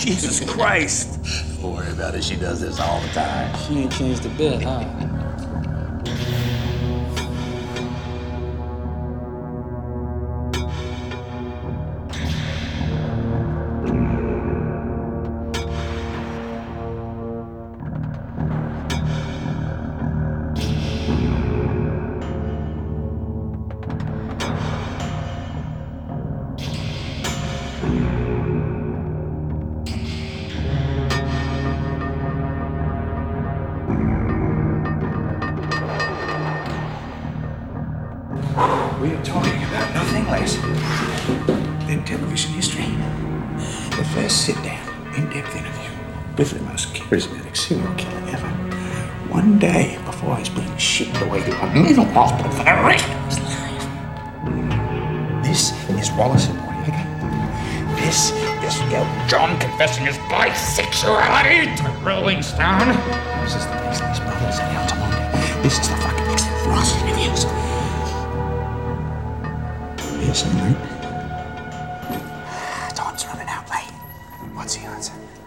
Jesus Christ. Don't worry about it. She does this all the time. She ain't changed a bit, huh? We are talking about nothing less than television history. The first sit-down, in-depth interview with the most charismatic serial killer ever. One day before he's being shipped away to a mental hospital for the rest of his life. This is Wallace and Noriega. This is Elton John confessing his bisexuality to Rolling Stone. This is the Beasties Brothers and Altamonte. This is the fucking Exit Ross interviews. Yes, mate. Time's running out, mate. What's the answer?